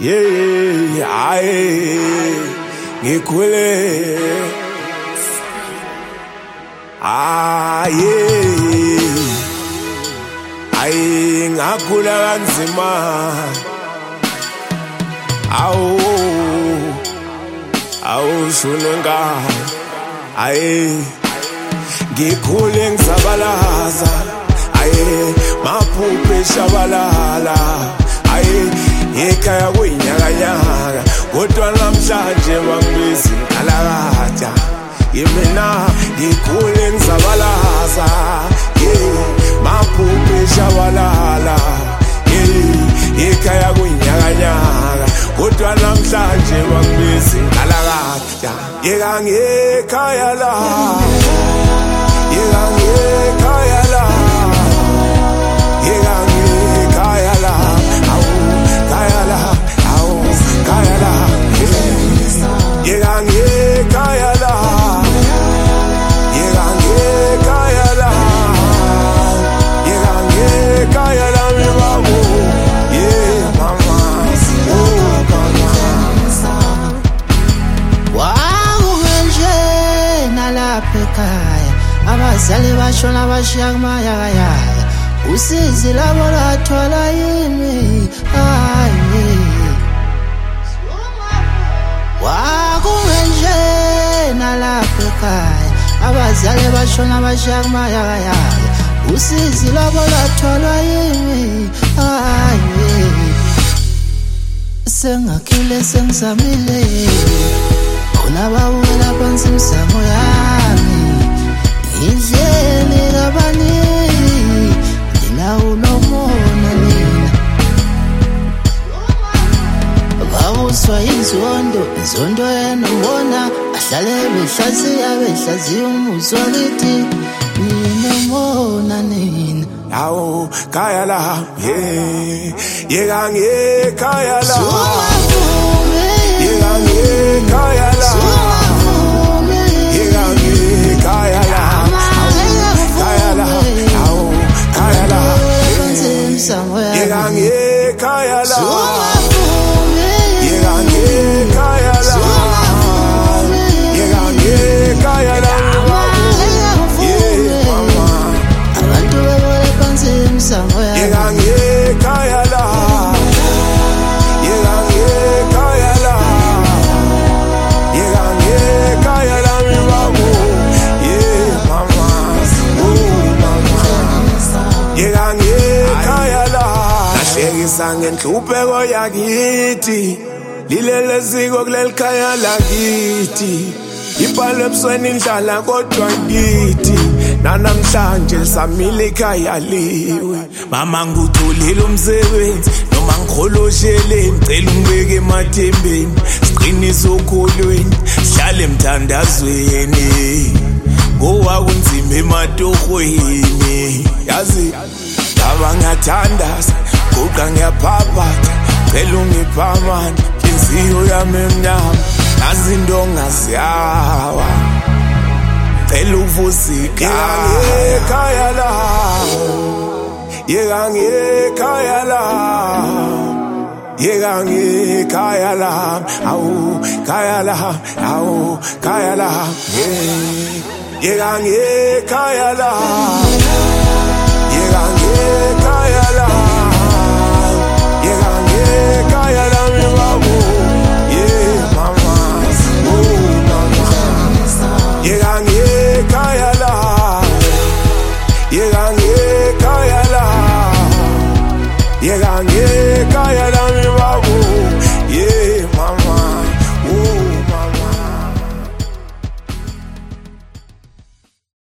Yeah, aye, ngikhule. Aye, ngakhula kanzima. Awu shunenga. Aye, ngikhule ngisabalaza. Aye, maphuphe shabalala. Aye, ekhaya kuyinyakanyaka kodwa namhlanje bangibiza inkalakatha. Yimina ngikhule ngisabalaza. Maphuphe shabalala. Ekhaya kuyinyakanyaka kodwa namhlanje bangibiza inkalakatha. Yeka ngekhaya la. Yeka ngekhaya la. Yeka ngekhaya la. Kaya la, kaya la, yeka ngekhaya la, yeka ngekhaya la, yeka ngekhaya la mibabo, yeah mama, oh mama. Wakungenje nalapha ekhaya, abazali bashona bashiya kumayakayaka, usizi labo lathola yimi. Wakungenje nalapha ekhaya, abazali bashona bashiya kumayakayaka, usizi labo latholwa yimi. Sengakhile sengisamile, khona bawela phansi imizamo yami, ngidlele kabaningi, ngilawulomona nina. Bawuswa inzondo yenobona, ahlale behlaziya umuzi wakithi, nginomona nina. Awu kaya la, yeah, yeka ngekhaya la, yeka ngekhaya la, yeka ngekhaya la, kaya la, awu kaya la, yeka ngekhaya la. Ngenhlupheko yakithi lilele ziko kuleli khaya lakithi, ibhale ebusweni indlala kodwa ngithi nanamhlanje samile ikhaya liwe. Mama ngutholile umsebenzi noma ngikholoshele, ngicela ungibeke emathembeni, siqinise okholweni, sihlale emthandazweni, ngoba kunzima ematohweni. Yazi ngaba ngiyathandaza, guqa ngiyaphaphata, cela ungiphe amandla, inhliziyo yami emnyama, nazi into ongaziyawa, cela uvusa ikhaya la, yeka ngekhaya la, yeka ngekhaya la, awu kaya la, awu kaya la, yeka ngekhaya la.